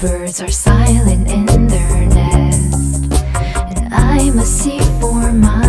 birds are silent in their nest, and I must seek for my